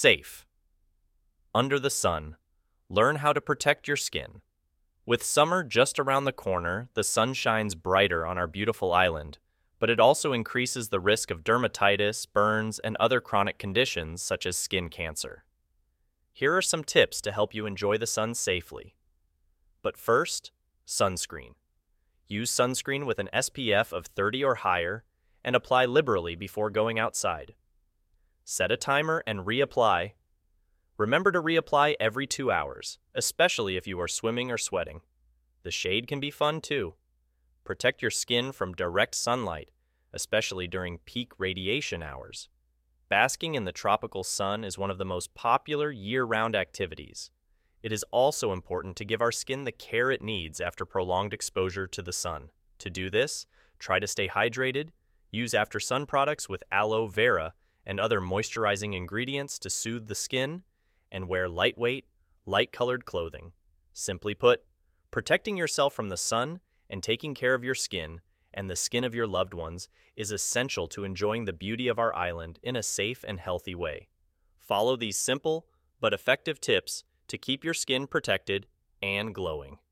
Safe. Under the sun. Learn how to protect your skin. With summer just around the corner, the sun shines brighter on our beautiful island, but it also increases the risk of dermatitis, burns, and other chronic conditions such as skin cancer. Here are some tips to help you enjoy the sun safely. But first, sunscreen. Use sunscreen with an SPF of 30 or higher and apply liberally before going outside. Set a timer and reapply. Remember to reapply every 2 hours, especially if you are swimming or sweating. The shade can be fun too. Protect your skin from direct sunlight, especially during peak radiation hours. Basking in the tropical sun is one of the most popular year-round activities. It is also important to give our skin the care it needs after prolonged exposure to the sun. To do this, try to stay hydrated, use after-sun products with aloe vera and other moisturizing ingredients to soothe the skin, and wear lightweight, light-colored clothing. Simply put, protecting yourself from the sun and taking care of your skin and the skin of your loved ones is essential to enjoying the beauty of our island in a safe and healthy way. Follow these simple but effective tips to keep your skin protected and glowing.